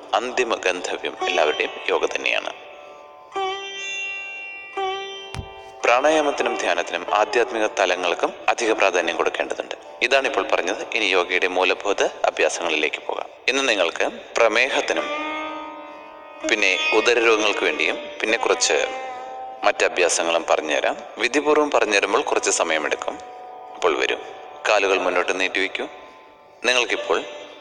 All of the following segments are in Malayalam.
അന്തിമ ഗന്ധവ്യം എല്ലാവരുടെയും യോഗ തന്നെയാണ്. പ്രാണായാമത്തിനും ധ്യാനത്തിനും ആധ്യാത്മിക തലങ്ങൾക്കും അധിക പ്രാധാന്യം കൊടുക്കേണ്ടതുണ്ട്. ഇതാണ് ഇപ്പോൾ പറഞ്ഞത്. ഇനി യോഗയുടെ മൂലഭൂത അഭ്യാസങ്ങളിലേക്ക് പോകാം. ഇന്ന് നിങ്ങൾക്ക് പ്രമേഹത്തിനും പിന്നെ ഉദരരോഗങ്ങൾക്ക് വേണ്ടിയും പിന്നെ കുറച്ച് മറ്റഭ്യാസങ്ങളും പറഞ്ഞുതരാം. വിധിപൂർവ്വം പറഞ്ഞു തരുമ്പോൾ കുറച്ച് സമയമെടുക്കും. അപ്പോൾ വരും. കാലുകൾ മുന്നോട്ട് നീട്ടിവെക്കൂ. നിങ്ങൾക്കിപ്പോൾ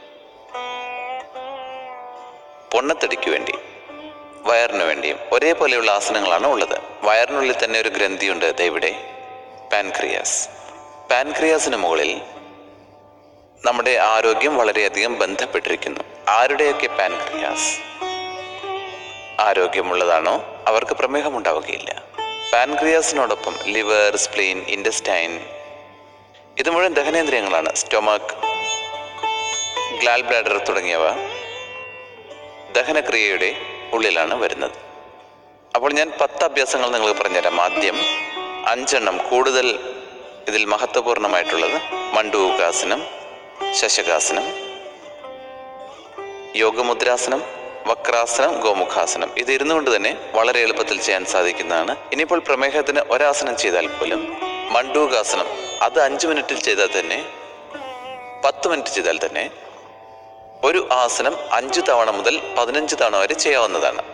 പൊണ്ണത്തടിക്ക് വേണ്ടി വയറിന് വേണ്ടിയും ഒരേപോലെയുള്ള ആസനങ്ങളാണ് ഉള്ളത്. വയറിനുള്ളിൽ തന്നെ ഒരു ഗ്രന്ഥിയുണ്ട്, ഇവിടെ പാൻക്രിയാസ്. പാൻക്രിയാസിന് മുകളിൽ നമ്മുടെ ആരോഗ്യം വളരെയധികം ബന്ധപ്പെട്ടിരിക്കുന്നു. ആരുടെയൊക്കെ പാൻക്രിയാസ് ആരോഗ്യമുള്ളതാണോ അവർക്ക് പ്രമേഹം ഉണ്ടാവുകയില്ല. പാൻക്രിയാസിനോടൊപ്പം ലിവർ, സ്പ്ലീൻ, ഇൻറ്റസ്റ്റൈൻ ഇത് മുഴുവൻ ദഹനേന്ദ്രിയങ്ങളാണ്. സ്റ്റൊമക്ക്, ഗ്ലാൽ ബ്ലാഡർ തുടങ്ങിയവ ദഹനക്രിയയുടെ ഉള്ളിലാണ് വരുന്നത്. അപ്പോൾ ഞാൻ 10 അഭ്യാസങ്ങൾ നിങ്ങൾക്ക് പറഞ്ഞുതരാം. ആദ്യം 5 എണ്ണം കൂടുതൽ ഇതിൽ മഹത്വപൂർണമായിട്ടുള്ളത് മണ്ഡൂകാസനം, ശശകാസനം, യോഗമുദ്രാസനം, വക്രാസനം, ഗോമുഖാസനം. ഇത് ഇരുന്നുകൊണ്ട് തന്നെ വളരെ എളുപ്പത്തിൽ ചെയ്യാൻ സാധിക്കുന്നതാണ്. ഇനിയിപ്പോൾ പ്രമേഹത്തിന് ഒരാസനം ചെയ്താൽ പോലും മണ്ഡൂകാസനം അത് 5 മിനിറ്റിൽ ചെയ്താൽ തന്നെ 10 മിനിറ്റ് ചെയ്താൽ തന്നെ ഒരു ആസനം 5 തവണ മുതൽ 15 തവണ വരെ ചെയ്യാവുന്നതാണ്.